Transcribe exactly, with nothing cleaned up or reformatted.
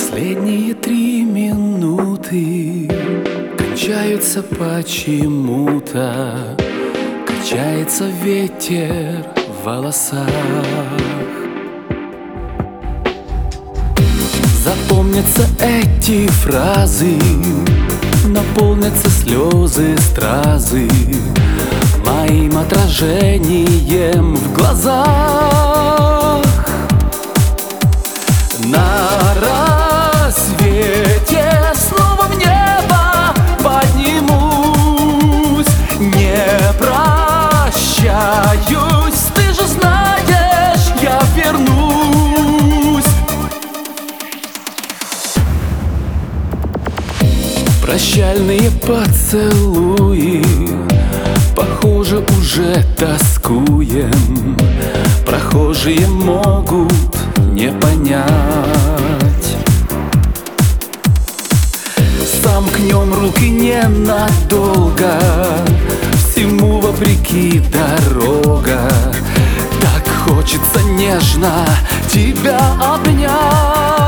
Последние три минуты кончаются почему-то. Качается ветер в волосах. Запомнятся эти фразы, наполнятся слезы, стразы моим отражением в глазах. На рассвете снова в небо поднимусь, не прощаюсь, ты же знаешь, я вернусь. Прощальные поцелуи, похоже, уже тоскуем. Прохожие могут не понять. Сомкнем руки ненадолго, всему вопреки дорога. Так хочется нежно тебя обнять.